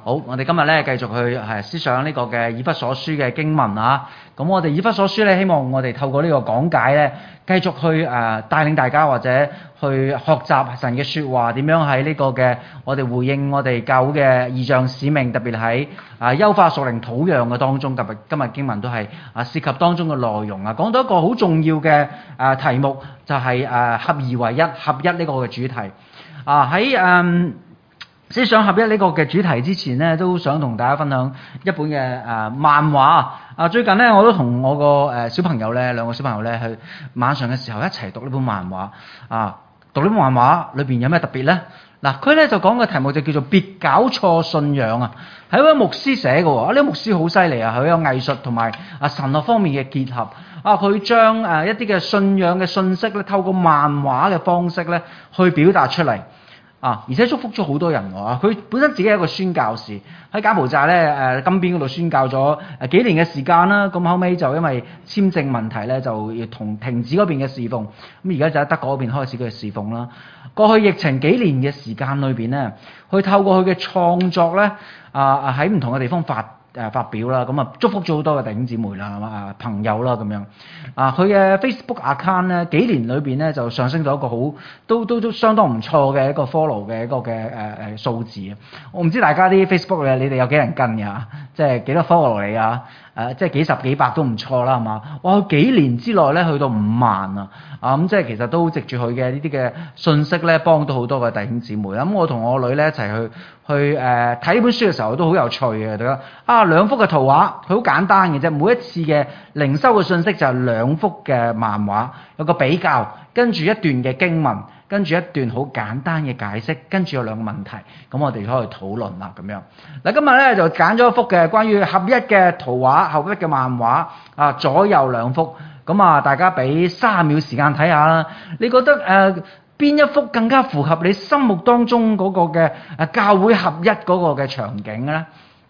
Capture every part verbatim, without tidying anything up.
好，我哋今日咧繼續去係思想呢個嘅以弗所書嘅經文啊。咁我哋以弗所書咧，希望我哋透過呢個講解咧，繼續去誒、呃、帶領大家或者去學習神嘅説話，點樣喺呢個嘅我哋回應我哋教會嘅異象使命，特別喺啊優化屬靈土壤嘅當中。特別今日經文都係啊涉及當中嘅內容啊，講到一個好重要嘅誒、呃、題目，就係、是、誒、呃、合而為一、合一呢個嘅主題啊喺誒。思想合一呢個嘅主題之前呢，都想同大家分享一本嘅誒、呃、漫畫啊！最近呢，我都同我個誒小朋友咧，兩個小朋友咧，去晚上嘅時候一齊讀呢本漫畫啊！讀呢本漫畫裏邊有咩特別呢？嗱、啊，佢咧就講嘅題目就叫做別搞錯信仰啊！係一位牧師寫嘅喎，呢、這個牧師好犀利啊！佢有藝術同埋啊神學方面嘅結合啊！佢將誒一啲嘅信仰嘅信息咧，透過漫畫嘅方式咧，去表達出嚟。啊！而且祝福咗好多人喎。佢本身自己係一個宣教士，喺柬埔寨咧誒金邊嗰度宣教咗誒幾年嘅時間啦。咁後尾就因為簽證問題咧，就要同停止嗰邊嘅侍奉。咁而家就喺德國嗰邊開始佢嘅侍奉啦。過去疫情幾年嘅時間裏邊咧，佢透過佢嘅創作咧啊喺唔同嘅地方發誒發表啦。咁啊祝福咗好多嘅弟兄姊妹啦、啊朋友啦咁樣。啊佢嘅 Facebook account 咧幾年裏邊咧就上升到一個好都都都相當唔錯嘅一個 follow 嘅一個嘅誒誒數字啊！我唔知大家啲 Facebook 嘅你哋有幾人跟㗎？即係幾多 follow 你啊？誒、呃、即係幾十幾百都唔錯啦，係嘛？哇！幾年之內咧去到五萬啊！啊咁即係其實都藉住佢嘅呢啲嘅信息咧，幫到好多嘅弟兄姊妹。咁、嗯、我同我女咧一齊去去誒睇、呃、本書嘅時候都好有趣嘅，大家啊兩幅嘅圖畫，佢好簡單嘅啫。每一次嘅靈修嘅信息就係兩幅嘅漫畫，有個比較，跟住一段嘅經文，跟住一段好簡單嘅解釋，跟住有兩個問題，咁我哋可以討論啦咁樣。嗱，今日咧就揀咗一幅嘅關於合一嘅圖畫，合一嘅漫畫啊，左右兩幅。咁啊，大家俾三十秒時間睇下啦。你覺得誒邊、呃、一幅更加符合你心目當中嗰個嘅誒教會合一嗰個嘅場景咧？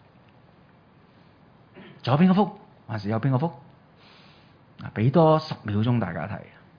左邊嗰幅還是右邊嗰幅？啊，俾多十秒鐘大家睇。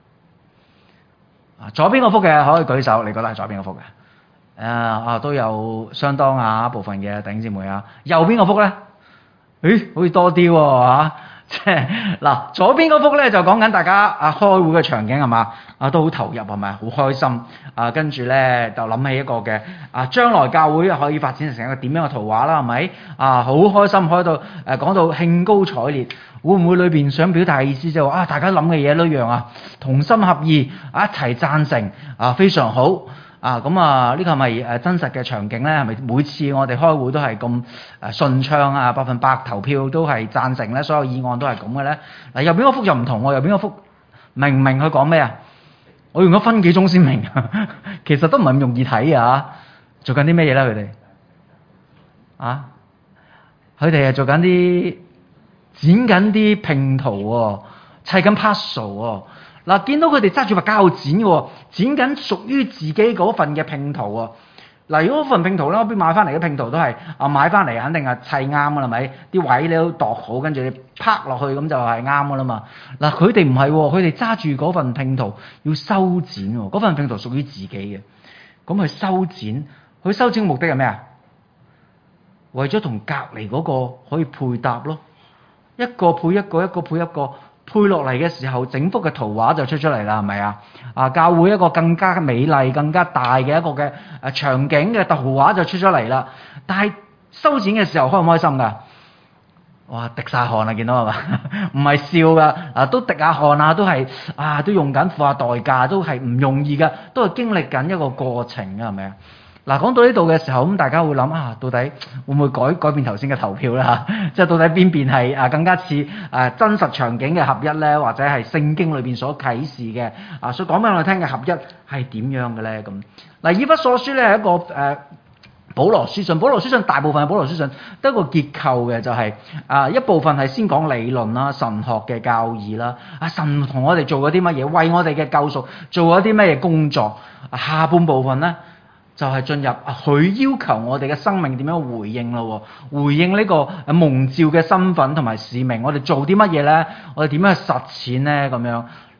啊，左邊嗰幅嘅可以舉手，你覺得係左邊嗰幅嘅？誒啊，都有相當啊部分嘅弟兄姊妹啊。右邊嗰幅咧，誒好似多啲喎嚇。即係嗱，左邊嗰幅咧就講緊大家啊開會嘅場景係嘛？啊都好投入係咪？好開心啊！跟住咧就諗起一個嘅啊將來教會可以發展成一個點樣嘅圖畫啦係咪？啊好開心開到誒講到興高采烈，會唔會裏邊想表達嘅意思就係話啊大家諗嘅嘢都一樣啊，同心合意啊一齊贊成啊非常好。啊，咁啊，呢個係咪誒真實嘅場景咧？係咪每次我哋開會都係咁誒順暢啊？百分百投票都係贊成咧？所有議案都係咁嘅咧？嗱，右邊嗰幅就唔同喎，右邊嗰幅明唔明佢講咩啊？我用咗分幾鐘先明，其實都唔係咁容易睇啊！做緊啲咩嘢咧？佢哋啊，佢哋係做緊啲剪緊啲拼圖喎，砌緊 puzzle 喎。嗱，見到佢哋揸住把膠剪嘅，剪緊屬於自己嗰份嘅拼圖啊！嗱，如果嗰份拼圖咧，我邊買翻嚟嘅拼圖都係啊買翻嚟肯定係砌啱㗎啦，咪啲位你都度好，跟住你拍落去咁就係啱㗎啦嘛！嗱，佢哋唔係喎，佢哋揸住嗰份拼圖要修剪喎，嗰份拼圖屬於自己嘅，咁佢修剪，佢修剪嘅目的係咩啊？為咗同隔離嗰個可以配搭咯，一個配一個，一個配一個。配落嚟嘅時候，整幅嘅圖畫就出出嚟啦，係咪啊？啊，教會一個更加美麗、更加大嘅一個嘅誒場景嘅圖畫就出咗嚟啦。但係修剪嘅時候開唔開心㗎？哇！滴晒汗啊，見到係嘛？唔係笑㗎，啊都滴下汗啊，都係啊都用緊付下代價，都係唔容易㗎，都係經歷緊一個過程㗎，係咪啊？嗱，講到呢度嘅時候，咁大家會諗啊，到底會唔會改改變頭先嘅投票咧嚇？即係到底邊邊係啊更加似誒真實場景嘅合一咧，或者係聖經裏邊所啟示嘅啊，所講俾我哋聽嘅合一係點樣嘅咧？咁嗱，以弗所書咧係一個誒、呃、保羅書信，保羅書信大部分嘅保羅書信都係一個結構嘅，就係、是、啊一部分係先講理論啦、神學嘅教義啦，啊神同我哋做咗啲乜嘢，為我哋嘅救贖做咗啲乜嘢工作，啊下半部分咧。就係進入佢要求我哋嘅生命點樣回應咯，回應呢個蒙召嘅身份同埋使命，我哋做啲乜嘢咧？我哋點樣去實踐咧？咁樣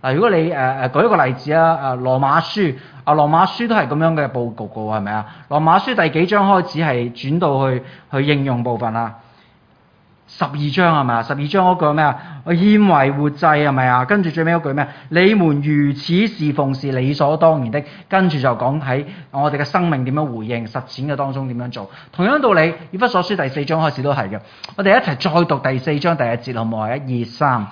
嗱，如果你誒誒、呃、舉一個例子啊，誒羅馬書啊，羅馬書都係咁樣嘅佈局嘅喎，係咪啊？羅馬書第幾章開始係轉到去去應用部分啊？十二章係咪啊？十二章嗰句咩啊？我獻為活祭係咪啊？跟住最尾嗰句咩？你們如此侍奉是理所當然的。跟住就講喺我哋嘅生命點樣回應實踐嘅當中點樣做。同樣道理，以弗所書第四章開始都係嘅。我哋一齊再讀第四章第一節好唔好啊？一二三。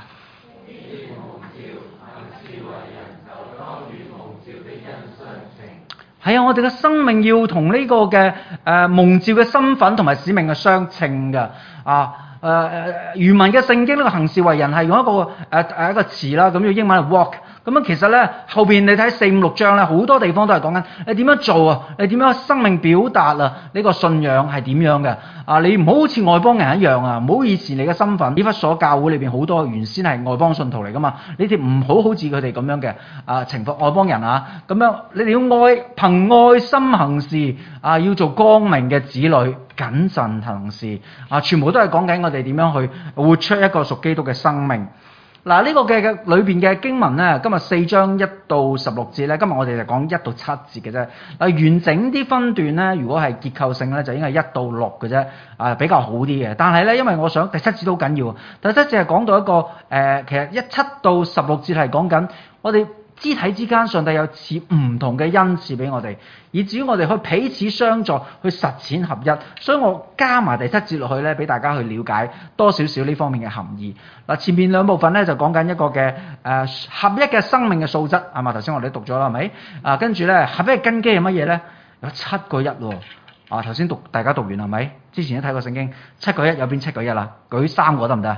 係啊，我哋嘅生命要同呢個嘅誒、呃、蒙召嘅身份同埋使命嘅相稱嘅啊。誒誒原文嘅聖經呢個行事為人係用一個誒誒、呃、一個詞啦，咁用英文係 walk。咁樣其實咧後邊你睇四五六章咧，好多地方都係講緊你點樣做啊，你點樣生命表達啊？呢個信仰係點樣嘅啊？你唔好好似外邦人一樣啊，唔好以前你嘅身份。以弗所教會裏邊好多原先係外邦信徒嚟噶嘛，你哋唔好好似佢哋咁樣嘅啊情況，外邦人啊咁樣，你哋要愛憑愛心行事啊，要做光明嘅子女，謹慎行事啊，全部都係講緊我哋點樣去活出一個屬基督嘅生命。嗱，呢個嘅嘅裏邊嘅經文咧，今日四章一到十六節咧，今日我哋就講一到七節嘅啫。啊，完整啲分段咧，如果係結構性咧，就應該係一到六嘅啫，啊比較好啲嘅。但係咧，因為我想第七節都好緊要，第七節係講到一個誒、呃，其實一七到十六節係講緊我哋肢體之間，上帝有賜唔同嘅恩賜俾我哋，以至於我哋去彼此相助，去實踐合一。所以我加埋第七節落去咧，俾大家去了解多少少呢方面嘅含義。嗱，前面兩部分咧就講緊一個嘅誒、呃、合一嘅生命嘅素質，係嘛？頭先我哋都讀咗啦，係咪？啊，跟住咧合一嘅根基係乜嘢咧？有七個一喎。啊，頭先讀大家讀完係咪？之前都睇過聖經，七個一有邊七個一啦？舉三個得唔得啊？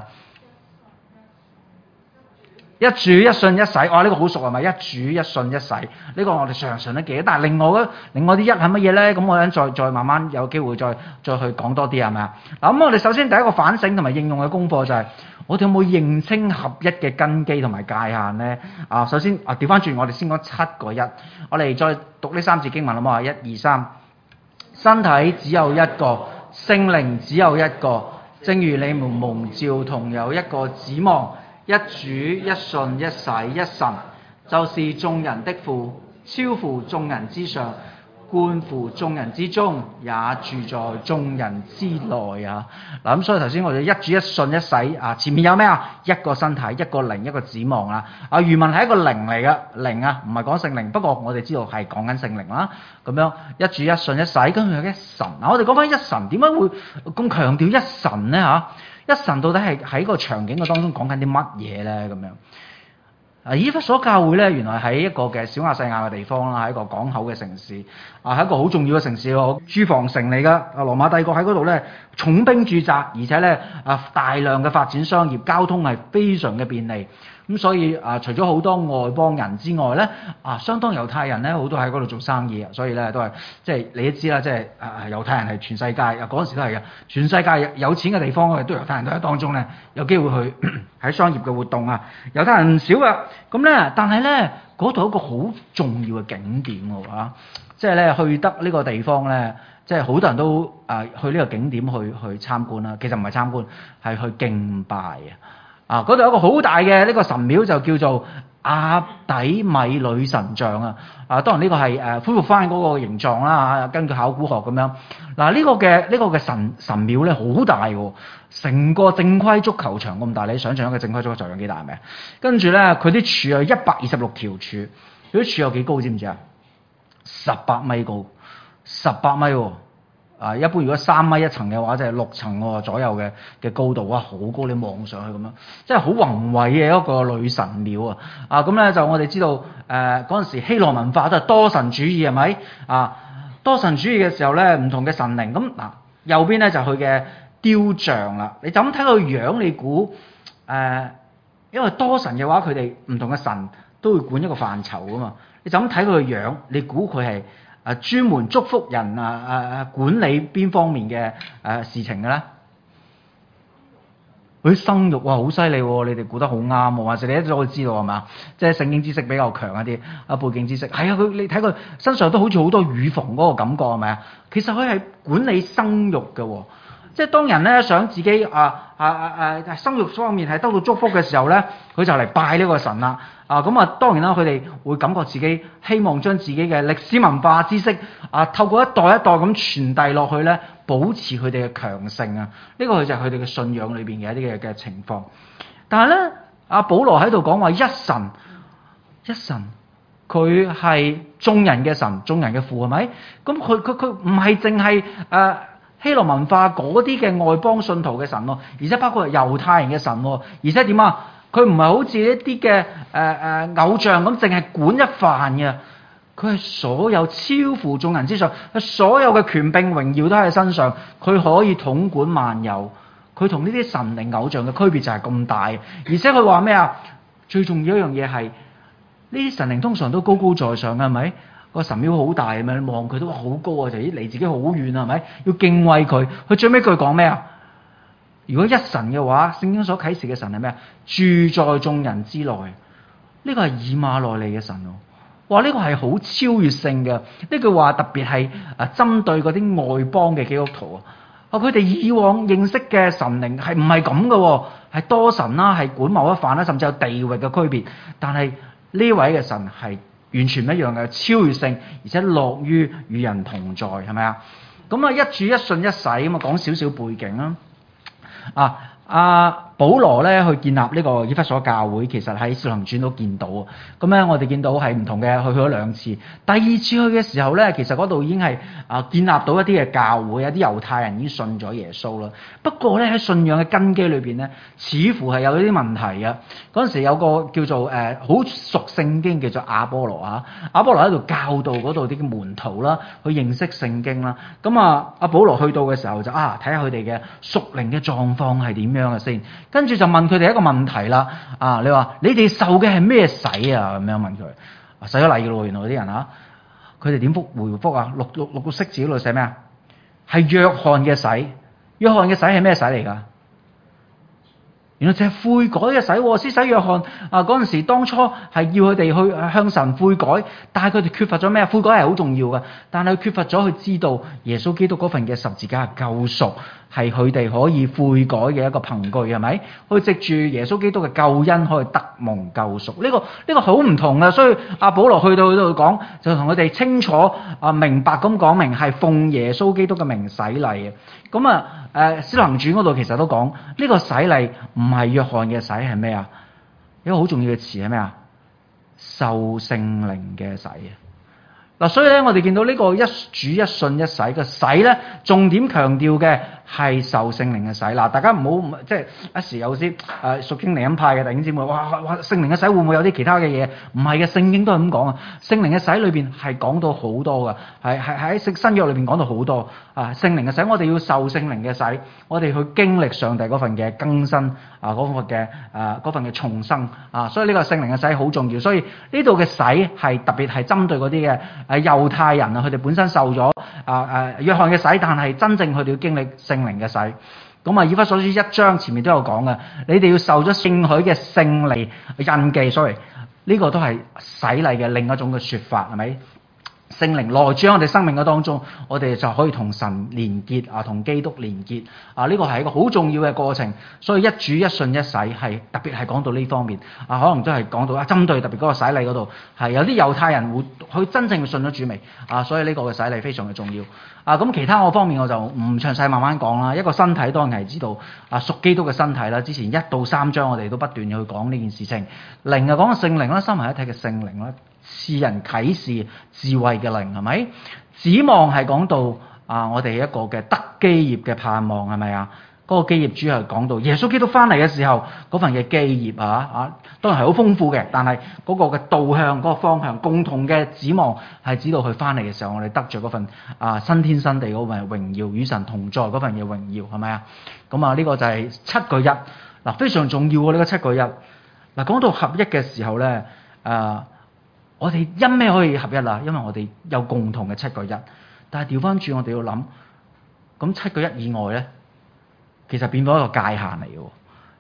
一主一信一洗，哇！呢、這個好熟係咪？一主一信一洗，呢、這個我哋常常都記得。但係另外嗰另外啲一係乜嘢咧？咁我哋再再慢慢有機會再再去講多啲係咪啊？嗱，咁我哋首先第一個反省同埋應用嘅功課就係、是、我哋有冇認清合一嘅根基同埋界限咧？啊，首先啊調翻轉，我哋先講七個一，我哋再讀呢三節經文好唔好啊？一二三，身體只有一個，聖靈只有一個，正如你們蒙召同有一個指望。一主一信一洗一神，就是眾人的父，超乎眾人之上，貫乎眾人之中，也住在眾人之內啊！嗱，咁所以頭先我哋一主一信一洗啊，前面有咩啊？一個身體，一個靈，一個指望啊！啊，原文係一個靈嚟嘅，靈啊，唔係講聖靈，不過我哋知道係講緊聖靈啦。咁樣一主一信一洗，跟住有一神。嗱，我哋講翻一神，點解會咁強調一神咧？嚇？一神到底係喺個場景嘅當中講緊啲乜嘢咧？咁樣啊，以弗所教會咧，原來喺一個嘅小亞細亞嘅地方啦，喺一個港口嘅城市啊，係一個好重要嘅城市喎，駐防城嚟噶。啊，羅馬帝國喺嗰度咧，重兵駐紮，而且咧啊，大量嘅發展商業，交通係非常嘅便利。咁所以啊，除咗好多外邦人之外咧，啊，相當猶太人咧，好多喺嗰度做生意啊，所以咧都係即係你都知啦，即係啊，猶太人係全世界啊，嗰陣時都係嘅，全世界有錢嘅地方嘅都猶太人都喺當中咧，有機會去喺商業嘅活動啊，猶太人唔少噶，咁咧，但係咧嗰度有一個好重要嘅景點喎嚇，即係咧去得呢個地方咧，即係好多人都啊去呢個景點去去參觀啦，其實唔係參觀，係去敬拜啊。啊！嗰度有一個好大嘅呢個神廟，就叫做亞底米女神像啊！啊，當然呢個係誒恢復翻嗰個形狀啦嚇，根據考古學咁樣。嗱、啊，呢、這個嘅呢、這個嘅神神廟咧好大喎，成個正規足球場咁大，你想象一個正規足球場幾大係咪？跟住咧，佢啲柱有一百二十六條柱，佢啲柱有幾高知唔知啊？十八米高，十八米喎！啊，一般如果三米一層嘅話，就係、是、六層喎左右嘅嘅高度，哇，好高！你望上去咁樣，即係好宏偉嘅一個女神廟啊！啊，咁咧就我哋知道，誒嗰陣時希羅文化都係多神主義係咪？啊，多神主義嘅時候咧，唔同嘅神靈咁嗱、啊，右邊咧就佢、是、嘅雕像啦。你就咁睇佢樣，你估誒、呃？因為多神嘅話，佢哋唔同嘅神都會管一個範疇噶嘛。你就咁睇佢個樣，你估佢係？啊，專門祝福人啊啊啊，管理邊方面嘅誒、啊、事情嘅咧？佢啲生育哇，好犀利喎！你哋估得好啱喎，還是你一早就知道係嘛？即係聖經知識比較強一啲啊，背景知識係啊，佢你睇佢身上都好似好多乳房嗰個感覺係咪啊？其實佢係管理生育嘅喎， 即係當人咧想自己啊啊啊啊生育方面係得到祝福嘅時候咧，佢就嚟拜呢個神啦。啊咁啊，當然啦，佢哋會感覺自己希望將自己嘅歷史文化知識啊，透過一代一代咁傳遞落去咧，保持佢哋嘅強盛啊。呢個就係佢哋嘅信仰裏邊嘅一啲嘅嘅情況。但係咧，阿保羅喺度講話一神，一神佢係眾人嘅神，眾人嘅父係咪？咁佢佢佢唔係淨係誒希臘文化嗰啲嘅外邦信徒嘅神喎，而且包括猶太人嘅神喎，而且點啊？佢唔係好似一啲嘅誒誒偶像咁，淨係管一範嘅。佢係所有超乎眾人之上，所有嘅權柄榮耀都喺身上。佢可以統管萬有。佢同呢啲神靈偶像嘅區別就係咁大。而且佢話咩啊？最重要一樣嘢係呢啲神靈通常都高高在上嘅，係咪？個神廟好大係咪？你望佢都話好高啊，就離自己好遠係咪？要敬畏佢。佢最尾句講咩啊？如果一神嘅話，聖經所啟示嘅神係咩啊？住在眾人之內，呢個係以馬內利嘅神喎。哇！呢個係好超越性嘅。呢句話特別係啊針對嗰啲外邦嘅基督徒啊。啊，佢哋以往認識嘅神靈係唔係咁嘅喎？係多神啦，係管某一範啦，甚至有地域嘅區別。但係呢位嘅神係完全唔一樣嘅，超越性，而且樂於與人同在，係咪啊？咁啊，一主一信一洗咁啊，講少少背景啦。啊！阿保羅咧去建立呢個以弗所教會，其實喺《使徒行傳》都見到啊。咁咧，我哋見到係唔同嘅，去去咗兩次。第二次去嘅時候咧，其實嗰度已經係啊建立到一啲嘅教會，有啲猶太人已經信咗耶穌啦。不過咧喺信仰嘅根基裏邊咧，似乎係有啲問題啊。嗰陣時有個叫做誒好、呃、熟聖經叫做亞波羅啊，亞波羅喺度教導嗰度啲門徒啦，去認識聖經啦。咁啊，阿保羅去到嘅時候就啊睇下佢哋嘅屬靈嘅狀況係點樣嘅先，跟住就問佢哋一個問題啦。啊，你話你哋受嘅係咩洗啊？咁樣問佢，啊、洗咗禮嘅咯。原來嗰啲人啊，佢哋點覆回覆啊？六六六個色字嗰度寫咩啊？係約翰嘅洗。約翰嘅洗係咩洗嚟㗎？原來就係悔改嘅洗。施洗約翰啊，嗰陣時當初係要佢哋去向神悔改，但係佢哋缺乏咗咩？悔改係好重要嘅，但係缺乏咗去知道耶穌基督嗰份嘅十字架嘅救贖係佢哋可以悔改嘅一個憑據，係咪？去藉住耶穌基督嘅救恩可以得蒙救贖。呢、這個呢、這個好唔同嘅，所以阿保羅去到嗰度講，就同佢哋清楚啊明白咁講明係奉耶穌基督嘅名洗禮嘅。咁啊誒《使徒行傳》嗰度其實都講呢、這個洗禮唔係約翰嘅洗，係咩啊？一個好重要嘅詞係咩啊？受聖靈嘅洗啊！嗱，所以咧，我哋見到呢個一主一信一洗嘅洗咧，重點強調嘅係受聖靈嘅洗。嗱，大家唔好即係一時有啲誒屬經靈恩派嘅弟兄姊妹，哇哇聖靈嘅洗會唔會有啲其他嘅嘢？唔係嘅，聖經都係咁講啊。聖靈嘅洗裏邊係講到好多嘅，係係喺新約裏邊講到好多啊。聖靈嘅洗，我哋要受聖靈嘅洗，我哋去經歷上帝嗰份嘅更新啊，嗰份嘅誒嗰份嘅重生啊。所以呢個聖靈嘅洗好重要。所以呢度嘅洗係特別係針對嗰啲嘅。誒猶太人啊，佢哋本身受咗啊誒約翰嘅洗，但係真正佢哋要經歷聖靈嘅洗。咁啊，以弗所書一章前面都有講嘅，你哋要受咗應許嘅聖靈印記。sorry，呢個都係洗禮嘅另一種嘅説法，係咪？聖靈內住喺我哋生命嘅當中，我哋就可以同神連結啊，同基督連結啊。呢個係一個好重要嘅過程，所以一主一信一洗係特別係講到呢方面啊，可能都係講到啊，針對特別嗰個洗禮嗰度係有啲猶太人會去真正信咗主未啊，所以呢個嘅洗禮非常嘅重要啊。咁其他我方面我就唔詳細慢慢講啦。一個身體當然係知道啊，屬基督嘅身體啦。之前一到三章我哋都不斷去講呢件事情。靈啊講聖靈啦，三位一體嘅聖靈啦。賜人啟示智慧嘅靈，係咪？指望係講到啊，我哋一個嘅得基業嘅盼望，係咪啊？嗰、那個基業主要係講到耶穌基督翻嚟嘅時候嗰份嘅基業啊啊，當然係好豐富嘅，但係嗰個嘅導向、嗰、那個方向、共同嘅指望係指到佢翻嚟嘅時候，我哋得着嗰份啊新天新地嗰份榮耀，與神同在嗰份嘅榮耀，係咪啊？咁啊，呢個就係七個一嗱，非常重要喎！呢、這個七個一嗱，講到合一嘅時候咧，啊。我哋因咩可以合一啊？因為我哋有共同嘅七個一。但係調翻轉，我哋要諗，咁七個一以外咧，其實變咗一個界限嚟嘅。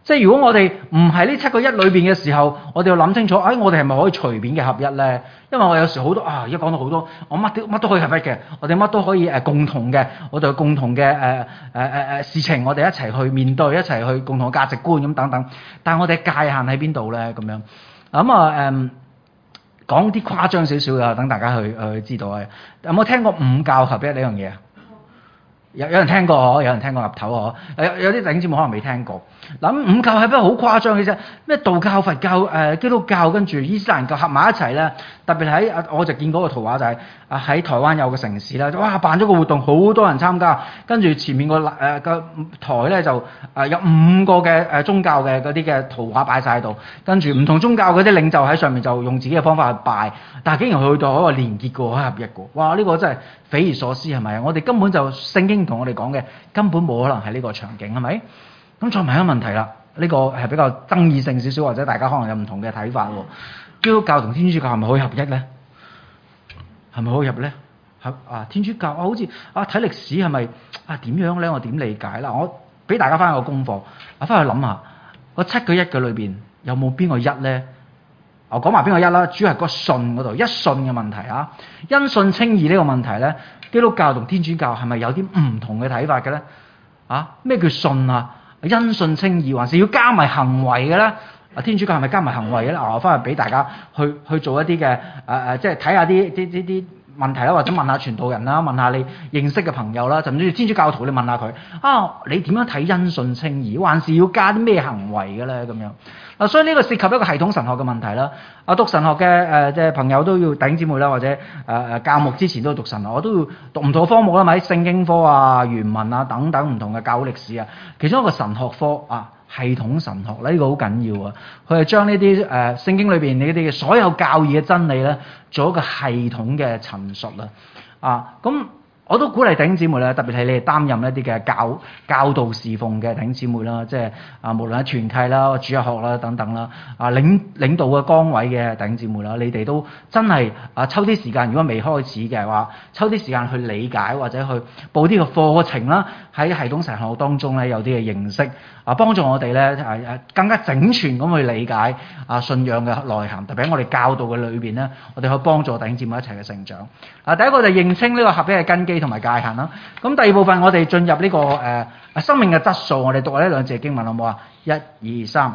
即係如果我哋唔係呢七個一裏邊嘅時候，我哋要諗清楚，哎，我哋係咪可以隨便嘅合一咧？因為我有時好多啊，而家講到好多，我乜都乜都可以合一嘅，我哋乜都可以誒、呃、共同嘅，我哋有共同嘅誒誒誒誒事情，我哋一齊去面對，一齊去共同嘅價值觀咁等等。但係我哋界限喺邊度咧？咁樣咁啊誒，講啲誇張少少嘅，等大家去去知道啊。有冇聽過五教合一呢樣嘢啊？有有人聽過嗬，有人聽過岌頭嗬，有有啲弟兄姊妹可能未聽過。嗱，五教係不過好誇張嘅啫，咩道教、佛教、誒、呃、基督教跟住伊斯蘭教合埋一齊咧。特別喺啊，我就見嗰個圖畫就係啊喺台灣有個城市啦，哇辦咗個活動，好多人參加，跟住前面個誒個台咧就誒有五個嘅誒宗教嘅嗰啲嘅圖畫擺晒喺度，跟住唔同宗教嗰啲領袖喺上面就用自己嘅方法去拜，但係竟然去到一個連結個合一個，哇！呢、這個真係匪夷所思係咪？我哋根本就聖經同我哋講嘅根本冇可能係呢個場景係咪？咁再問一個問題啦，呢、這個係比較爭議性少少，或者大家可能有唔同嘅睇法喎。基督教同天主教係咪可以合一咧？係咪可以入咧？係啊，天主教啊，好似啊睇歷史係咪啊點樣咧？我點理解啦？我俾大家翻個功課，啊翻去諗下，個七個一嘅裏邊有冇邊個一咧？我講埋邊個一啦，主要係個信嗰度，一信嘅問題啊，因信稱義呢個問題咧，基督教同天主教係咪有啲唔同嘅睇法嘅咧？啊，咩叫信啊？因信稱義還是要加埋行為嘅咧？啊，天主教係咪加埋行為嘅咧？啊，我翻去俾大家去去做一啲嘅誒誒，即係睇下啲啲啲啲問題啦，或者問下傳道人啦，問下你認識嘅朋友啦，甚至天主教徒你問下佢啊，你點樣睇因信稱義，還是要加啲咩行為嘅咧？咁樣嗱，所以呢個涉及一個系統神學嘅問題啦。啊，讀神學嘅誒即係朋友都要弟兄姊妹啦，或者誒誒、呃、教牧之前都要讀神學，我都要讀唔同嘅科目啦，咪聖經科啊、原文啊等等唔同嘅教會歷史啊，其中一個神學科啊。系統神學呢、呢個好緊要啊！佢係將呢啲誒聖經裏邊呢啲嘅所有教義嘅真理咧，做一個系統嘅陳述啦。啊，咁我都鼓勵弟兄姊妹咧，特別係你哋擔任一啲嘅教教導侍奉嘅弟兄姊妹啦，即係啊，無論係團契啦、主日學啦等等啦，啊領領導嘅崗位嘅弟兄姊妹啦，你哋都真係啊抽啲時間，如果未開始嘅話，抽啲時間去理解或者去報啲嘅課程啦，喺系統神學當中咧有啲嘅認識。啊，幫助我哋咧係誒更加整全咁去理解啊信仰嘅內涵，特別喺我哋教導嘅裏邊咧，我哋可以幫助弟兄姊妹一齊嘅成長。啊，第一個就認清呢個合一嘅根基同埋界限啦。咁第二部分我哋進入呢、這個誒、呃、生命嘅質素，我哋讀呢兩節經文好唔好啊？一、二、三。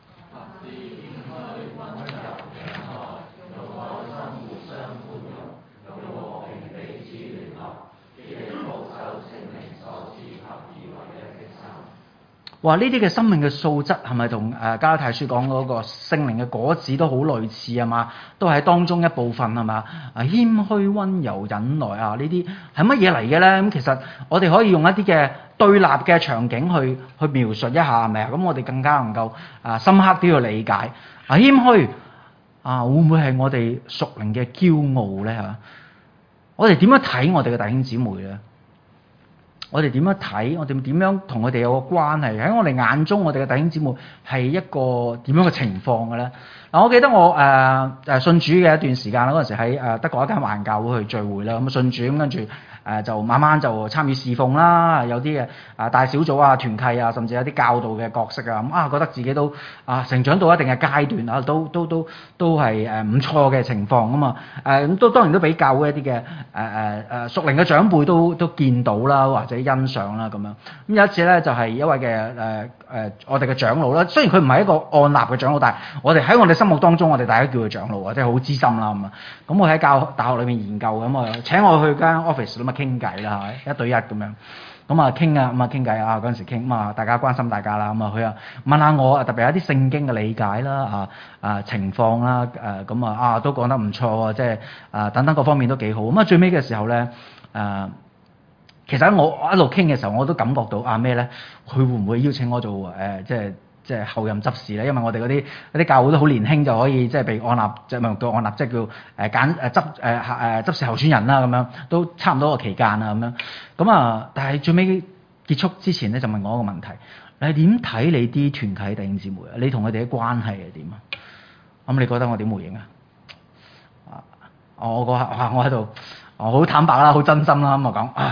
哇！呢啲嘅生命嘅素質係咪同誒加拉太書講嗰個聖靈嘅果子都好類似啊嘛？都係當中一部分係嘛？啊，謙虛、溫柔、忍耐啊，呢啲係乜嘢嚟嘅咧？咁其實我哋可以用一啲嘅對立嘅場景去去描述一下係咪啊？咁我哋更加能夠啊深刻啲去理解啊謙虛啊，會唔會係我哋屬靈嘅驕傲咧嚇？我哋點樣睇我哋嘅弟兄姊妹咧？我哋點樣睇？我哋點樣同佢哋有個關係？喺我哋眼中，我哋嘅弟兄姊妹係一個點樣嘅情況嘅咧？嗱，我記得我誒誒、呃、信主嘅一段時間啦，嗰陣時喺誒德國一間華人教會去聚會啦，咁信主咁跟住。誒、呃、就慢慢就參與侍奉啦，有啲嘅啊大小組啊、團契啊，甚至有啲教導嘅角色啊，咁啊覺得自己都啊成長到一定嘅階段啊，都都都都係誒唔錯嘅情況啊嘛，誒咁都當然都俾教會一啲嘅誒誒誒屬靈嘅長輩都都見到啦，或者欣賞啦咁樣。咁有一次咧就係、是、一位嘅誒誒我哋嘅長老啦，雖然佢唔係一個按立嘅長老，但係我哋喺我哋心目當中，我哋大家叫佢長老啊，即係好資深啦咁啊。咁我喺教大學裏面研究咁啊，請我去間 office 咁啊傾偈啦，係咪一對一咁樣？咁啊傾啊，咁啊傾偈啊，嗰陣時傾咁啊，大家關心大家啦，咁啊佢啊問下我，特別係一啲聖經嘅理解啦，啊啊情況啦，誒咁啊啊都講得唔錯啊，即係啊等等各方面都幾好。咁啊最尾嘅時候咧，誒、啊、其實我一路傾嘅時候，我都感覺到啊咩咧，佢會唔會邀請我做誒、呃、即係？即係後任執事咧，因為我哋嗰啲嗰啲教會都好年輕就可以即係被按立，即係唔係叫按立，即係叫誒揀誒執誒誒執事候選人啦咁樣，都差唔多個期間啊咁樣。咁啊，但係最尾結束之前咧，就問我一個問題：你係點睇你啲團契弟兄姊妹啊？你同佢哋嘅關係係點啊？咁你覺得我點回應啊？啊，我嗰下我喺度，我好坦白啦，好真心啦咁啊講啊。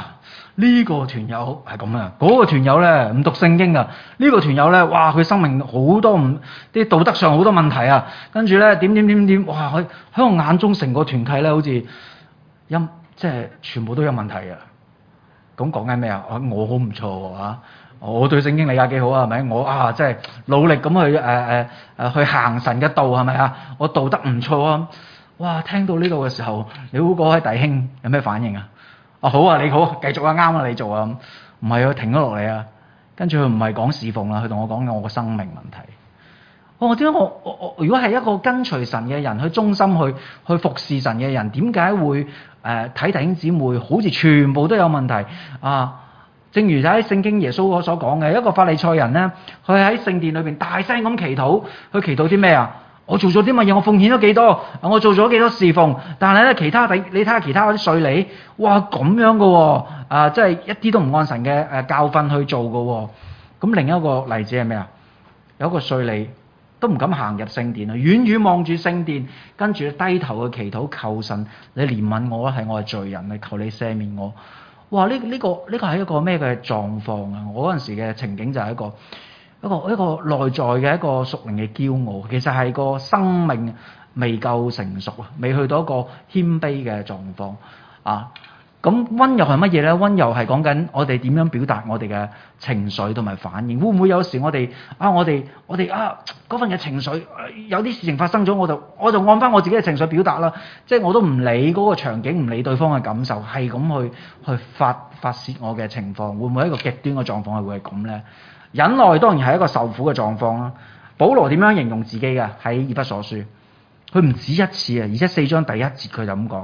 呢個團友係咁啊，嗰個團友咧唔讀聖經啊，呢個團友咧，哇佢生命好多唔啲道德上好多問題啊，跟住咧點點點點，哇喺喺我眼中成個團契咧好似陰，即係全部都有問題啊！咁講緊咩啊？我好唔錯喎嚇，我對聖經理解幾好啊，係咪？我啊即係努力咁去誒誒誒去行神嘅道係咪啊？我道德唔錯啊！哇！聽到呢度嘅時候，你估嗰位弟兄有咩反應啊？啊好啊，你好，繼續啊，啱啊，你做啊，唔係佢停咗落嚟啊，跟住佢唔係講侍奉啦，佢同我講緊我個生命問題。我點解我我我如果係一個跟隨神嘅人，去忠心去去服侍神嘅人，點解會誒睇、呃、弟兄姊妹好似全部都有問題啊？正如喺聖經耶穌所講嘅，一個法利賽人咧，佢喺聖殿裏邊大聲咁祈禱，佢祈禱啲咩啊？我做咗啲乜嘢？我奉獻咗幾多？我做咗幾多侍奉？但係咧，其他你你睇下其他嗰啲稅吏，哇咁樣嘅喎，啊，即係一啲都唔按神嘅誒教訓去做嘅喎。咁另一個例子係咩啊？有一個稅吏都唔敢行入聖殿啊，遠遠望住聖殿，跟住低頭去祈禱求神，你憐憫我啦，係我係罪人啊，求你赦免我。哇！呢呢個呢個係一個咩嘅狀況啊？我嗰陣時嘅情景就係一個。一個一個內在嘅一個屬靈嘅驕傲，其實係個生命未夠成熟啊，未去到一個謙卑嘅狀況啊。咁溫柔係乜嘢咧？溫柔係講緊我哋點樣表達我哋嘅情緒同埋反應。會唔會有時我哋啊，我哋我哋啊嗰份嘅情緒，有啲事情發生咗，我就我就按翻我自己嘅情緒表達啦。即係我都唔理嗰個場景，唔理對方嘅感受，係咁去去發發泄我嘅情況。會唔會一個極端嘅狀況係會係咁咧？忍耐當然係一個受苦嘅狀況啦。保羅點樣形容自己嘅喺以弗所書？佢唔止一次啊，而且四章第一節佢就咁講：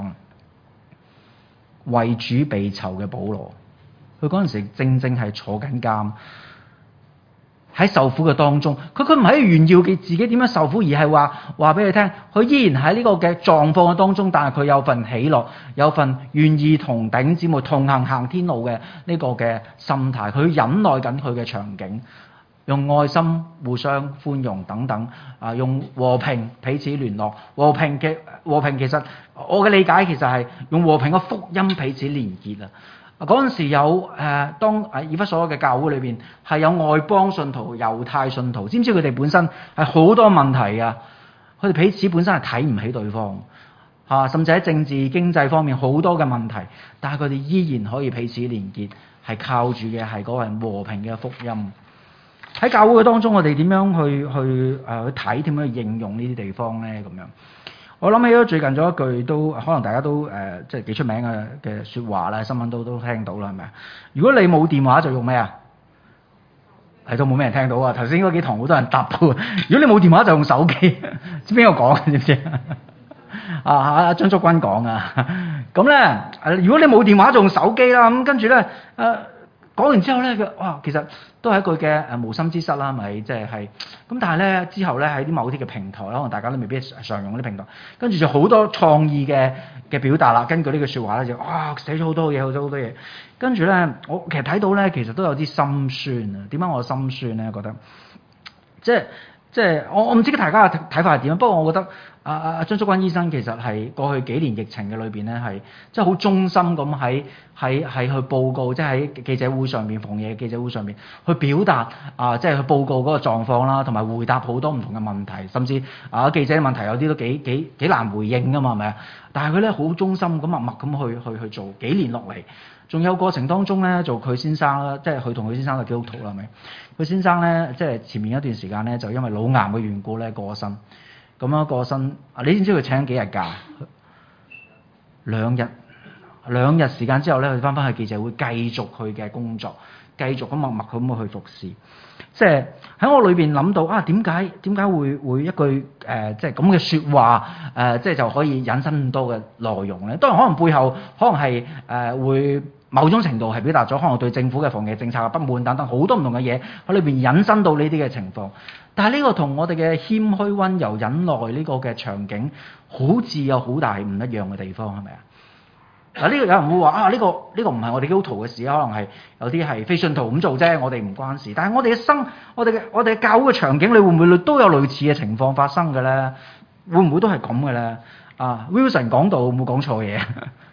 為主被囚嘅保羅，佢嗰陣時正正係坐緊監，喺受苦嘅當中。佢佢唔係炫耀嘅自己點樣受苦，而係話話俾你聽，佢依然喺呢個嘅狀況嘅當中，但係佢有份喜樂，有份願意同弟兄姊妹同行行天路嘅呢個嘅心態。佢忍耐緊佢嘅場景，用愛心互相寬容等等啊，用和平彼此聯絡。和平嘅和平其實我嘅理解其實係用和平嘅福音彼此連結啊。嗰陣時有誒、呃，當誒以弗所嘅教會裏邊係有外邦信徒、猶太信徒，知唔知佢哋本身係好多問題㗎？佢哋彼此本身係睇唔起對方嚇、啊，甚至喺政治經濟方面好多嘅問題，但係佢哋依然可以彼此連結，係靠住嘅係嗰份和平嘅福音。喺教會嘅當中，我哋點樣去去誒、呃、去睇點樣去應用呢啲地方咧？咁樣。我諗起咗最近咗一句都可能大家都誒、呃、即係幾出名嘅嘅説話啦，新聞都都聽到啦，係咪啊？如果你冇電話就用咩啊？係都冇咩人聽到啊！頭先嗰幾堂好多人答到。如果你冇電話就用手機，知邊個講？知唔知啊？啊張竹君講啊。咁咧誒，如果你冇電話就用手機啦。咁跟住咧誒講完之後咧，佢哇其實都係一句嘅誒無心之失啦，咪即係係咁。但係咧之後咧喺啲某啲嘅平台，可能大家都未必常用嗰啲平台，跟住就好多創意嘅嘅表達啦。根據呢句説話咧，就哇寫咗好多嘢，寫咗好多嘢。跟住咧，我其實睇到咧，其實都有啲心酸啊。點解我心酸咧？覺得即係即係我我唔知大家嘅睇法係點，不過我覺得阿阿阿張竹君醫生其實係過去幾年疫情嘅裏邊咧，係即係好忠心咁喺喺係去報告，即係喺記者會上面防疫記者會上面去表達啊、呃，即係去報告嗰個狀況啦，同埋回答好多唔同嘅問題，甚至啊、呃、記者嘅問題有啲都幾幾幾難回應㗎嘛，係咪啊？但係佢咧好忠心咁默默咁去去去做幾年落嚟。仲有過程當中咧，做佢先生啦，即係佢同佢先生嘅基督徒啦，係咪？佢先生咧，即係前面一段時間咧，就因為腦癌嘅緣故咧過咗身。咁樣過身，啊，你知唔知佢請幾日假？兩日，兩日時間之後咧，佢翻返去記者會繼續佢嘅工作，繼續咁默默咁去服侍。即係喺我裏邊諗到啊，點解點解會會一句誒、呃、即係咁嘅説話誒、呃，即係就可以引申咁多嘅內容咧？當然可能背後可能係誒、呃、會。某種程度係表達咗可能對政府嘅防疫政策嘅不滿等等好多唔同嘅嘢喺裏邊引申到呢啲嘅情況，但係呢個同我哋嘅謙虛溫柔忍耐呢個嘅場景好似有好大唔一樣嘅地方，係咪啊？嗱，呢個有人會話啊，呢、這個呢、這個唔係我哋基督徒嘅事，可能係有啲係非信徒咁做啫，我哋唔關事。但係我哋嘅生，我哋嘅我哋嘅教會嘅場景，你會唔會都有類似嘅情況發生嘅咧？會唔會都係咁嘅咧？啊 ，Wilson 講到冇講錯嘢。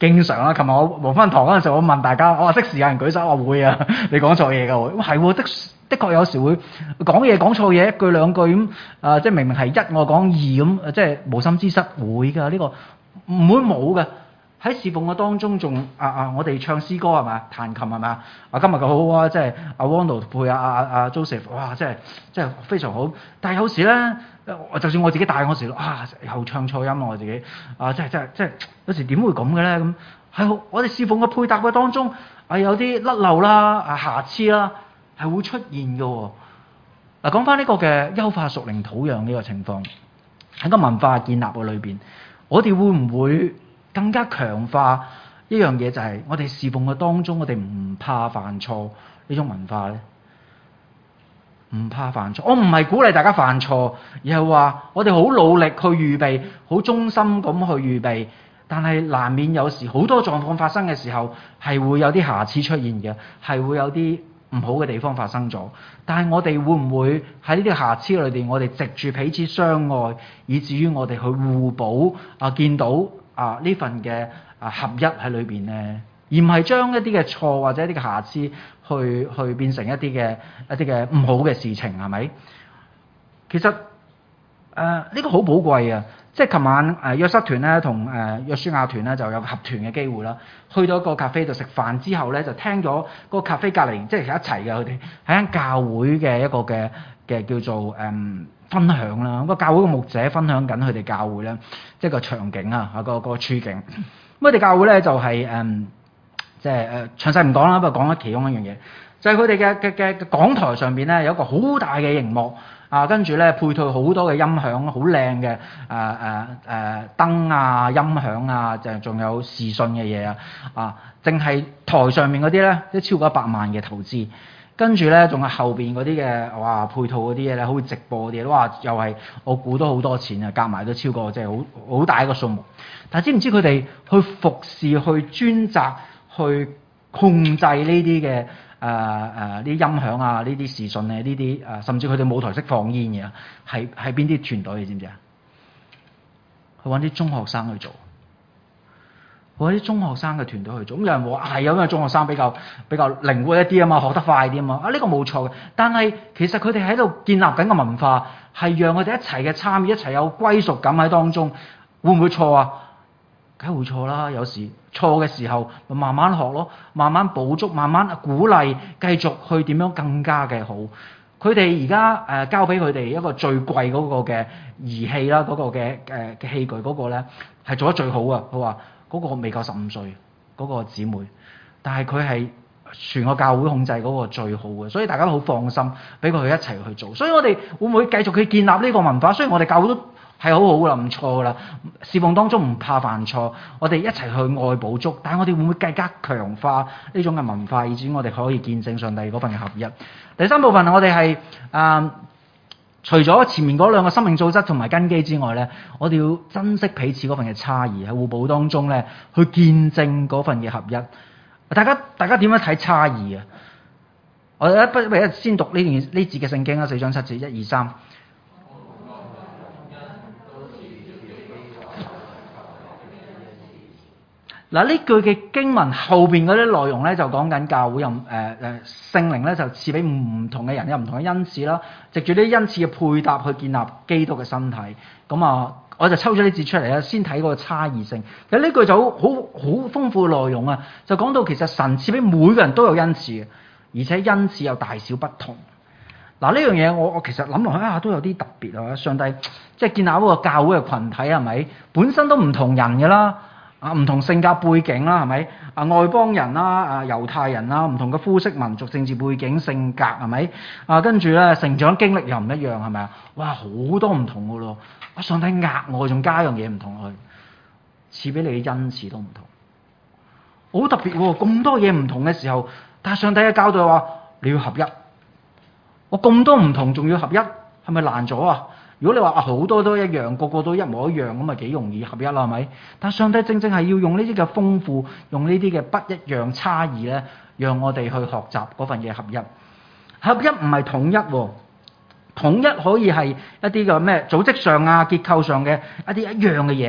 經常啦。琴日我黃昏堂嗰陣時候，我問大家，我話即時有人舉手，我會啊，你講錯嘢㗎喎。咁係喎，的的確有時會講嘢講錯嘢，一句兩句咁啊，即係明明係一我講二咁，即係無心之失會㗎。呢個唔會冇嘅。喺侍奉嘅當中，仲啊啊，我哋唱詩歌係咪？彈琴係咪啊？啊，今日嘅好好啊，即係阿 Wando 配阿阿阿 Joseph，哇，即係即係非常好。但係有時咧，就算我自己帶嗰時，啊，又唱錯音啊，我自己啊，即係即係即係有時點會咁嘅咧？咁喺我哋侍奉嘅配搭嘅當中，啊有啲甩漏啦，啊瑕疵啦，係會出現嘅喎。嗱，講翻呢個嘅優化屬靈土壤呢個情況，喺個文化建立嘅裏邊，我哋會唔會更加強化一樣嘢，就係我哋侍奉嘅當中，我哋唔怕犯錯呢種文化咧？唔怕犯錯，我唔係鼓勵大家犯錯，而係話我哋好努力去預備，好忠心咁去預備，但係難免有時好多狀況發生嘅時候，係會有啲瑕疵出現嘅，係會有啲唔好嘅地方發生咗。但係我哋會唔會喺呢啲瑕疵裏邊，我哋藉住彼此相愛，以至於我哋去互補啊，見到啊呢份嘅啊合一喺裏邊咧，而唔係將一啲嘅錯或者一啲嘅瑕疵去去變成一啲嘅一啲嘅唔好嘅事情，係咪？其實誒呢、呃這個好寶貴啊！即係琴晚誒約瑟團咧同誒約書亞團咧就有個合團嘅機會啦，去到一個咖啡度食飯之後咧，就聽咗個咖啡隔離即係一齊嘅，佢哋喺間教會嘅一個嘅嘅叫做誒、嗯、分享啦。咁個教會嘅牧者分享緊佢哋教會咧，即係個場景啊，個、那個處境。咁佢哋教會咧就係、是、誒。嗯即係誒詳細唔講啦，不過講咗其中一樣嘢，就係佢哋嘅嘅嘅講台上邊咧有一個好大嘅熒幕啊，跟住咧配套好多嘅音響，好靚嘅誒誒誒燈啊、音響啊，就仲有視訊嘅嘢啊，啊，淨係台上面嗰啲咧都超過一百萬嘅投資，跟住咧仲有後邊嗰啲嘅哇配套嗰啲嘢咧，好似直播嗰啲，哇又係我估都好多錢啊，夾埋都超過即係好好大一個數目。但係知唔知佢哋去服侍、去專責、去控制呢啲嘅誒誒啲音響啊、呢啲視訊咧、呢啲誒甚至佢哋舞台識放煙嘅，係係邊啲團隊你知唔知啊？去揾啲中學生去做，去揾啲中學生嘅團隊去做。咁有人話係有因為中學生比較比較靈活一啲啊嘛，學得快啲啊嘛。啊呢個冇錯嘅，但係其實佢哋喺度建立緊個文化，係讓佢哋一齊嘅參與，一齊有歸屬感喺當中。會唔會錯啊？梗係會錯啦，有時錯嘅時候咪慢慢學咯，慢慢補足，慢慢鼓勵，繼續去點樣更加嘅好。佢哋而家誒交俾佢哋一個最貴嗰個嘅儀器啦，嗰、嗰個嘅誒嘅器具嗰個咧係做得最好啊！佢話嗰個未夠十五歲嗰個姊妹，但係佢係全個教會控制嗰個最好嘅，所以大家都好放心俾佢一齊去做。所以我哋會唔會繼續去建立呢個文化？雖然我哋教會都係好好噶啦，唔錯噶啦。侍奉當中唔怕犯錯，我哋一齊去愛補足。但係我哋會唔會更加強化呢種嘅文化，以至於我哋可以見證上帝嗰份嘅合一？第三部分我哋係誒，除咗前面嗰兩個生命素質同埋根基之外咧，我哋要珍惜彼此嗰份嘅差異，喺互補當中咧去見證嗰份嘅合一。大家大家點樣睇差異啊？我哋一不如一先讀呢段呢節嘅聖經啦，四章七節，一二三。嗱，呢句嘅經文後邊嗰啲內容咧，就講緊教會有誒誒聖靈咧，就賜俾唔同嘅人有唔同嘅恩賜啦，藉住呢啲恩賜嘅配搭去建立基督嘅身體。咁啊，我就抽咗呢節出嚟啦，先睇嗰個差異性。其實呢句就好好好豐富嘅內容啊，就講到其實神賜俾每個人都有恩賜嘅，而且恩賜有大小不同。嗱，呢樣嘢我我其實諗落去啊，都有啲特別啊！上帝即係建立一個教會嘅群體係咪？本身都唔同人㗎啦。啊，唔同性格背景啦，係咪？啊，外邦人啦，啊，猶太人啦，唔同嘅膚色、民族、政治背景、性格，係咪？啊，跟住咧，成長經歷又唔一樣，係咪啊？哇，好多唔同㗎咯！啊，上帝額外仲加一樣嘢唔同去，賜俾你嘅恩賜都唔同，好特別喎！咁多嘢唔同嘅時候，但係上帝嘅教導話你要合一，我咁多唔同仲要合一，係咪難咗啊？如果你話啊好多都一樣，個個都一模一樣，咁咪幾容易合一啦，係咪？但上帝正正係要用呢啲嘅豐富，用呢啲嘅不一樣差異咧，讓我哋去學習嗰份嘅合一。合一唔係統一喎，統一可以係一啲嘅咩組織上啊、結構上嘅一啲一樣嘅嘢，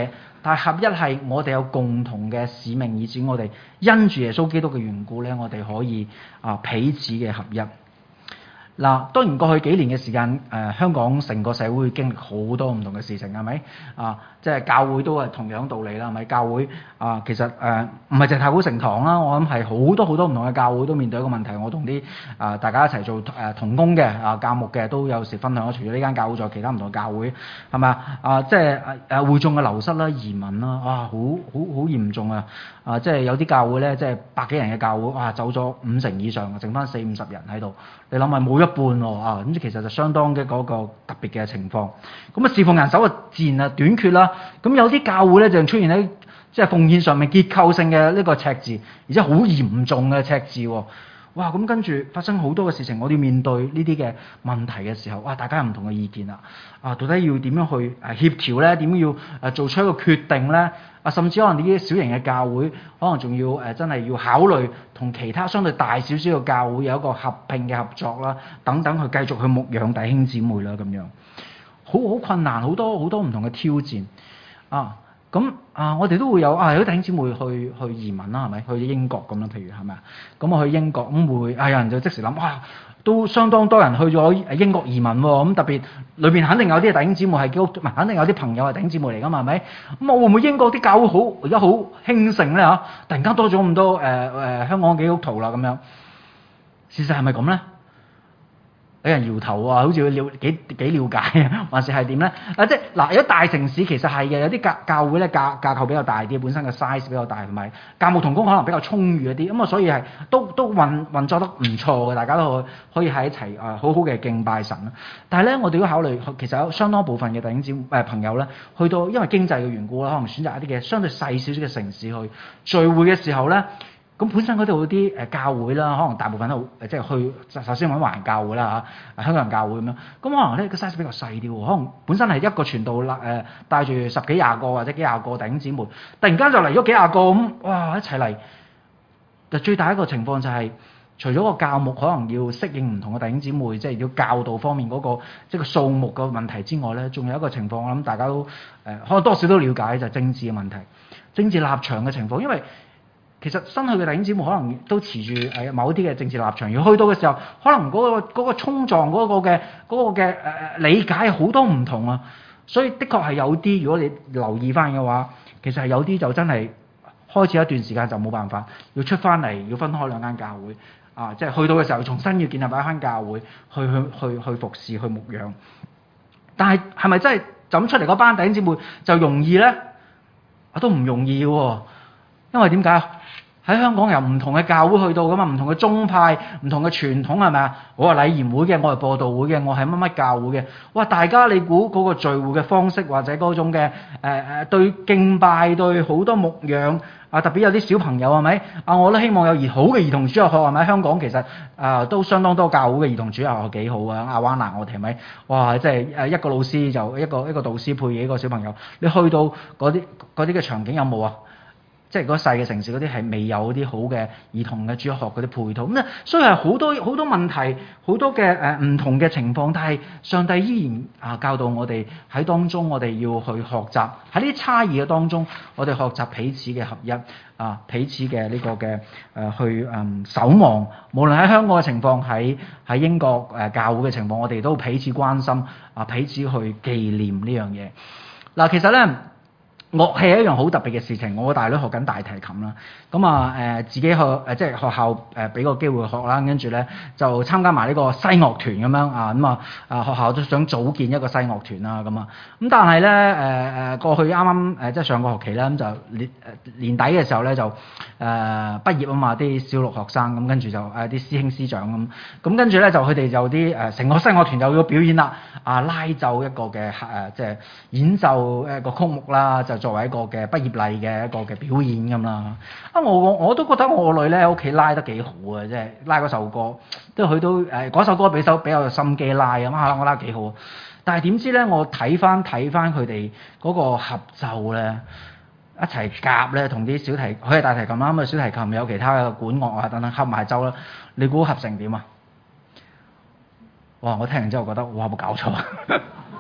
但係合一係我哋有共同嘅使命，以至我哋因住耶穌基督嘅緣故咧，我哋可以啊彼此嘅合一。嗱，當然過去幾年嘅時間，誒、呃、香港成個社會經歷好多唔同嘅事情，係咪啊？即係教會都係同樣道理啦，係咪？教會啊，其實誒唔係淨係太古城堂啦，我諗係好多好多唔同嘅教會都面對一個問題。我同啲啊大家一齊做誒、呃、同工嘅啊教牧嘅都有時分享。除咗呢間教會，仲有其他唔同嘅教會，係咪啊？即係誒誒會眾嘅流失啦、移民啦，哇，好好好嚴重啊！啊，即係有啲教會咧，即係百幾人嘅教會，哇，走咗五成以上，剩翻四五十人喺度。你諗下冇一半喎啊！咁其實就相當嘅嗰個特別嘅情況。咁啊，侍奉人手啊自然啊短缺啦。咁有啲教會咧就出現喺即係奉獻上面結構性嘅呢個赤字，而且好嚴重嘅赤字喎。哇！咁跟住發生好多嘅事情，我哋要面對呢啲嘅問題嘅時候，哇！大家有唔同嘅意見啦。啊，到底要點樣去誒協調咧？點樣要誒做出一個決定咧？啊，甚至可能呢啲小型嘅教會，可能仲要誒真係要考慮同其他相對大少少嘅教會有一個合併嘅合作啦，等等去繼續去牧養弟兄姊妹啦，咁樣好好困難，好多好多唔同嘅挑戰啊！咁啊，我哋都會有啊，有啲弟兄姊妹去去移民啦，係咪？去英國咁樣，譬如係咪啊？咁我去英國咁會啊，有人就即時諗哇，都相當多人去咗英國移民喎。咁特別裏邊肯定有啲弟兄姊妹係基督徒，唔係肯定有啲朋友係弟兄姊妹嚟㗎嘛，係咪？咁我會唔會英國啲教會好而家好興盛咧嚇？突然間多咗咁多誒誒、呃呃、香港嘅基督徒啦咁樣，事實係咪咁咧？有人搖頭啊，好似了幾幾了解啊，還是係點咧？啊，即係嗱，有啲大城市其實係嘅，有啲教教會咧架架構比較大啲，本身嘅 size 比較大，同埋教牧同工可能比較充裕一啲，咁啊，所以係都都運運作得唔錯嘅，大家都可可以喺一齊啊，好好嘅敬拜神啦。但係咧，我哋都考慮，其實有相當部分嘅弟兄姊妹誒朋友咧，去到因為經濟嘅緣故啦，可能選擇一啲嘅相對細少少嘅城市去聚會嘅時候咧。咁本身嗰度嗰啲誒教會啦，可能大部分都誒即係去首先揾華人教會啦嚇，香港人教會咁樣。咁可能咧個 size 比較細啲喎，可能本身係一個傳道啦誒，帶住十幾廿個或者幾廿個弟兄姊妹，突然間就嚟咗幾廿個咁，哇一齊嚟。就最大一個情況就係、是，除咗個教牧可能要適應唔同嘅弟兄姊妹，即係要教導方面嗰、那個即係個數目嘅問題之外咧，仲有一個情況，我諗大家都誒、呃、可能多少都了解就係、是、政治嘅問題、政治立場嘅情況，因為。其實新去嘅弟兄姊妹可能都持住誒某啲嘅政治立場，而去到嘅時候，可能嗰、嗰個嗰、嗰個衝撞嗰個嘅嗰個嘅誒、呃、理解好多唔同啊，所以的確係有啲，如果你留意翻嘅話，其實係有啲就真係開始一段時間就冇辦法，要出翻嚟，要分開兩間教會啊，即係去到嘅時候重新要建立一間教會，去去去去服侍去牧養。但係係咪真係就咁出嚟嗰班弟兄姊妹就容易咧？啊，都唔容易喎，因為點解啊？喺香港由唔同嘅教會去到咁啊，唔同嘅宗派、唔同嘅傳統係咪啊？我係禮賢會嘅，我係播道會嘅，我係乜乜教會嘅。哇！大家你估嗰個聚會嘅方式或者嗰種嘅誒誒對敬拜對好多牧養啊，特別有啲小朋友係咪啊？我都希望有兒好嘅兒童主日學係咪？香港其實啊、呃、都相當多教會嘅兒童主日學幾好啊！阿灣娜我哋係咪？哇！即係誒一個老師就一個一個導師配幾個小朋友，你去到嗰啲嗰啲嘅場景有冇啊？即係嗰細嘅城市嗰啲係未有啲好嘅兒童嘅主日學嗰啲配套，咁咧所以係好多好多問題，好多嘅誒唔同嘅情況，但係上帝依然啊教導我哋喺當中，我哋要去學習喺呢啲差異嘅當中，我哋學習彼此嘅合一啊，彼此嘅呢個嘅誒、呃、去嗯守望，無論喺香港嘅情況，喺喺英國誒、呃、教會嘅情況，我哋都彼此關心啊，彼此去紀念呢樣嘢。嗱、啊，其實咧。樂器係一樣好特別嘅事情，我個大女學緊大提琴啦，咁啊誒自己去誒、呃、即係學校誒俾個機會學啦，跟住咧就參加埋呢個西樂團咁樣啊，咁啊啊學校都想組建一個西樂團啦，咁啊咁但係咧誒誒過去啱啱誒即係上個學期咧咁就年誒年底嘅時候咧就誒、呃、畢業啊嘛，啲小六學生咁跟住就誒啲、呃、師兄師長咁，咁跟住咧就佢哋就啲誒成個西樂團就要表演啦，啊拉奏一個嘅誒、呃、即係演奏一個曲目啦，就作為一個嘅畢業禮嘅一個嘅表演咁啦，啊我我我都覺得我個女咧喺屋企拉得幾好啊，即係拉嗰首歌，都佢都誒嗰首歌俾手比較有心機拉啊，啊我拉得幾好啊，但係點知咧我睇翻睇翻佢哋嗰個合奏咧，一齊夾咧同啲小提佢係大提琴啦，咁啊小提琴有其他嘅管樂啊等等合埋奏啦，你估合成點啊？哇！我聽完之後覺得哇冇搞錯啊！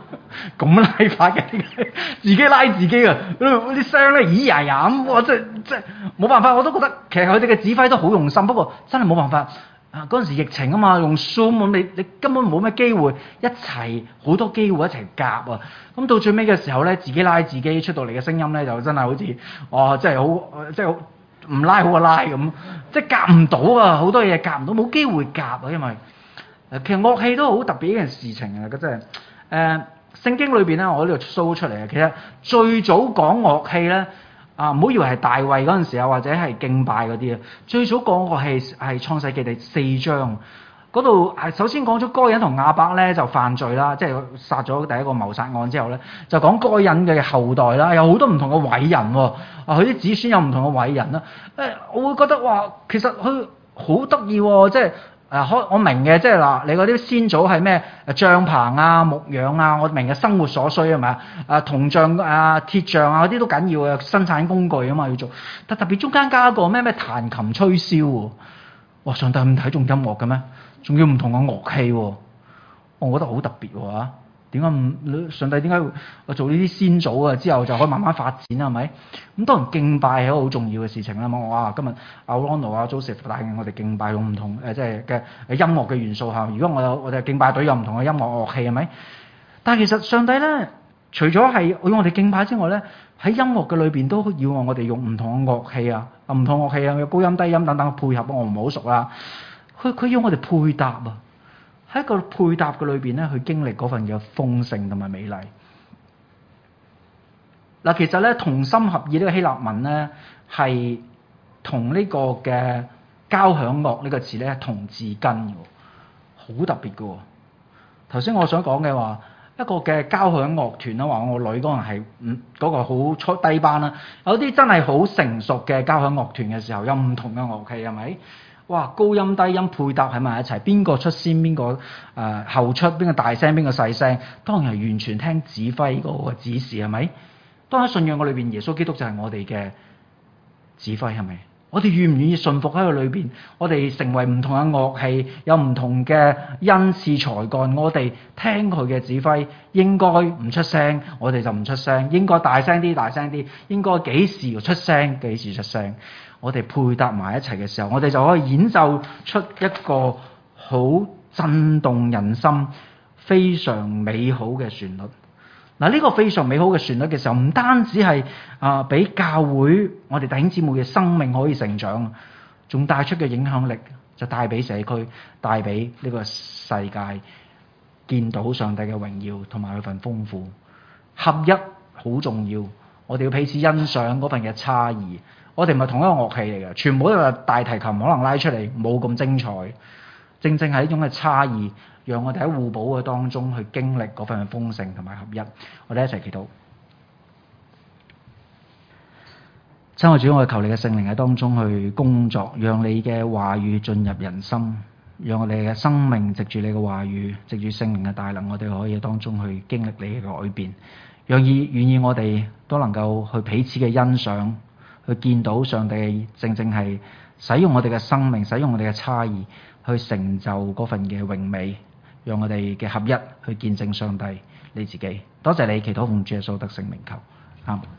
咁拉法嘅，自己拉自己啊！嗰啲聲咧，咦呀呀咁，我真係真係冇辦法，我都覺得其實佢哋嘅指揮都好用心，不過真係冇辦法。啊，嗰陣時疫情啊嘛，用 Zoom 咁，你你根本冇咩機會一齊好多機會一齊夾啊！咁到最尾嘅時候咧，自己拉自己出到嚟嘅聲音咧，就真係好似哇，真係好，即係好唔拉好過拉咁，即係夾唔到啊！好多嘢夾唔到，冇機會夾啊，因為誒其實樂器都好特別一件事情啊！嗰真係誒聖經裏邊咧，我呢度 show 出嚟啊，其實最早講樂器咧。啊！唔好以為係大衛嗰陣時啊，或者係敬拜嗰啲啊。最早講個係係創世記第四章嗰度，係首先講咗該隱同亞伯咧就犯罪啦，即係殺咗第一個謀殺案之後咧，就講該隱嘅後代啦，有好多唔同嘅偉人喎。啊，佢啲子孫有唔同嘅偉人啦。誒，我會覺得話其實佢好得意喎，即係。誒，可我明嘅，即係嗱，你嗰啲先祖係咩？誒，帳篷啊、牧養啊，我明嘅生活所需係咪啊？誒，銅匠啊、鐵匠啊嗰啲都緊要嘅，生產工具啊嘛要做。但特別中間加一個咩咩彈琴吹簫喎，哇！上帝咁睇重音樂嘅咩？仲要唔同嘅樂器喎，我覺得好特別喎嚇。點解唔上帝點解會做呢啲先祖啊？之後就可以慢慢發展係咪？咁當然敬拜係一個好重要嘅事情啦。我話今日阿 Ronald 啊、Joseph 帶領我哋敬拜用唔同誒即係嘅音樂嘅元素嚇。如果我有我哋敬拜隊有唔同嘅音樂樂器係咪？但係其實上帝咧，除咗係要我哋敬拜之外咧，喺音樂嘅裏邊都要我哋用唔同嘅樂器啊，唔同樂器啊，有高音低音等等嘅配合，我唔係好熟啦。佢佢要我哋配搭啊！喺一個配搭嘅裏邊咧，去經歷嗰份嘅豐盛同埋美麗。嗱，其實咧同心合意呢個希臘文咧係同呢個嘅交響樂呢個詞咧同字根嘅，好特別嘅。頭先我想講嘅話，一個嘅交響樂團啦，話我女嗰陣係嗯嗰個好初低班啦，有啲真係好成熟嘅交響樂團嘅時候，有唔同嘅樂器係咪？哇！高音低音配搭喺埋一齊，邊個出先，邊個誒後出，邊個大聲，邊個細聲，當然係完全聽指揮嗰個指示係咪？當喺信仰嘅裏邊，耶穌基督就係我哋嘅指揮係咪？我哋願唔願意順服喺佢裏邊？我哋成為唔同嘅樂器，有唔同嘅恩賜才幹，我哋聽佢嘅指揮，應該唔出聲，我哋就唔出聲；應該大聲啲，大聲啲；應該幾時出聲，幾時出聲。我哋配搭埋一齊嘅時候，我哋就可以演奏出一個好震動人心、非常美好嘅旋律。嗱，呢個非常美好嘅旋律嘅時候，唔單止係啊，俾教會我哋弟兄姊妹嘅生命可以成長，仲帶出嘅影響力就帶俾社區、帶俾呢個世界，見到上帝嘅榮耀同埋佢份豐富。合一好重要，我哋要彼此欣賞嗰份嘅差異。我哋唔係同一個樂器嚟嘅，全部都係大提琴，可能拉出嚟冇咁精彩。正正係一種嘅差異，讓我哋喺互補嘅當中去經歷嗰份豐盛同埋合一。我哋一齊祈禱。親愛主，我求你嘅聖靈喺當中去工作，讓你嘅話語進入人心，讓我哋嘅生命藉住你嘅話語，藉住聖靈嘅大能，我哋可以喺當中去經歷你嘅改變。讓意願意我哋都能夠去彼此嘅欣賞。去見到上帝正正係使用我哋嘅生命，使用我哋嘅差異，去成就嗰份嘅榮美，讓我哋嘅合一去見證上帝你自己。多謝你，祈禱奉主耶穌得勝名求，阿們。